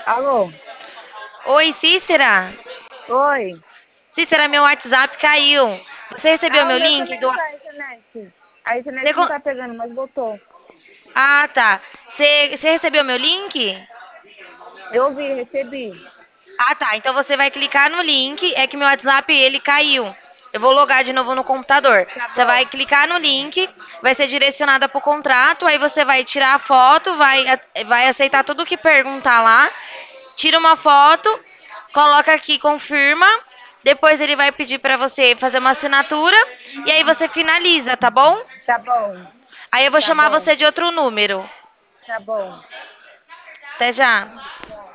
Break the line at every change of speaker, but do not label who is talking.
Alô?
Oi, Cícera.
Oi?
Cícera, meu WhatsApp caiu. Você recebeu
Ah, o
meu
meu
link
também
do...
não tá a internet. A
Você
internet não
con-
tá pegando, mas voltou.
Ah, tá. Você recebeu meu link?
Eu ouvi, recebi.
Ah, tá. Então você vai clicar no link. É que meu WhatsApp, ele caiu. Eu vou logar de novo no computador.
Tá
Você vai
bom.
clicar no link, vai ser direcionada para o contrato, aí você vai tirar a foto, vai aceitar tudo que perguntar lá, tira uma foto, coloca aqui, confirma. Depois ele vai pedir para você fazer uma assinatura e aí você finaliza, tá bom?
Tá bom.
Aí eu vou
Tá
chamar
bom.
você de outro número.
Tá bom.
Até já.